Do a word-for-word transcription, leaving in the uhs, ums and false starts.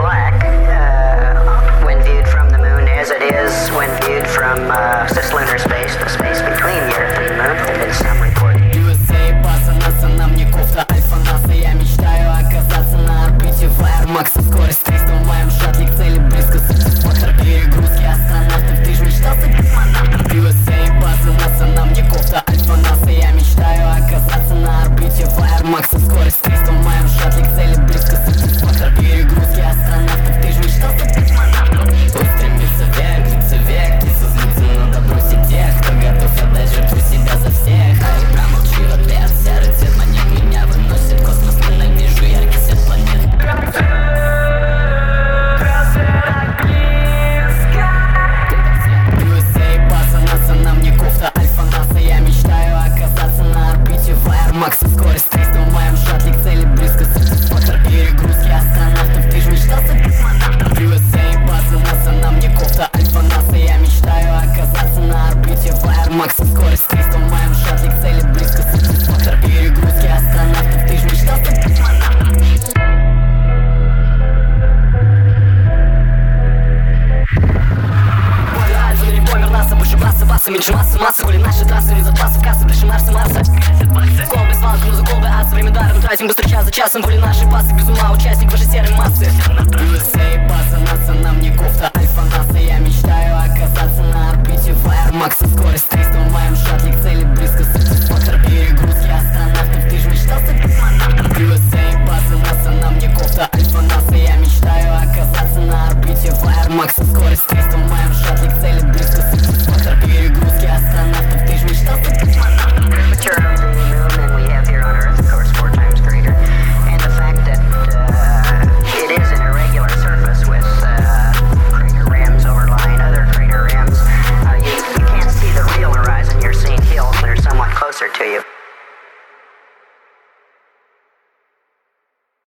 black uh, when viewed from the moon as it is when viewed from uh, cislunar space, the space between the Earth and the moon. There have been some reports. ю эс эй, база НАСА, на мне кофта Альфа НАСА. Я мечтаю оказаться на орбите Fire Max. Скорость триста в моем шаттле к цели близко. Фактор перегрузки астронавтов. Ты ж мечтал стать космонавтом? ю эс эй, база НАСА, на мне кофта Альфа НАСА. Я мечтаю оказаться на орбите Fire Max. Скорость триста в моем шаттле к цели близко. Фактор перегрузки астронавтов. Ты ж мечтал стать космонавтом? Устремиться вверх, длится век, и созлиться надо бросить тех, кто готов отдать жертву себя за всех. А и промолчи в ответ. Серый цвет маньяк меня выносит в космос. Ненавижу яркий свет планет. ю эс эй, база НАСА, на мне кофта Альфа НАСА. Я мечтаю оказаться на орбите Fire Max. Скорость триста в моем шаттле к цели близко. Фактор перегрузки астронавтов. Ты ж мечтал стать космонавтом? ю эс эй, база НАСА, на мне кофта Альфа НАСА. Я мечтаю оказаться на орбите Fire Max. Скорость триста в моем шаттле к цели близко. Фактор перегрузки астронавтов. Ты ж мечтал стать космонавтом? Поле Альфа, не помер НАСА. Больше баса, баса, меньше массы, массы. Хули наши трассы, не запасы, кассы, ближе Марса, Марса. Колбы, свалка, ну за колбы, ас. Время даром тратим быстро час за часом. Хули наши басы, без ума, участник вашей серой массы. ю эс эй, база НАСА, на мне кофта Альфа НАСА. Я мечтаю оказаться на орбите Fire Max. Скорость триста в моем шаттле к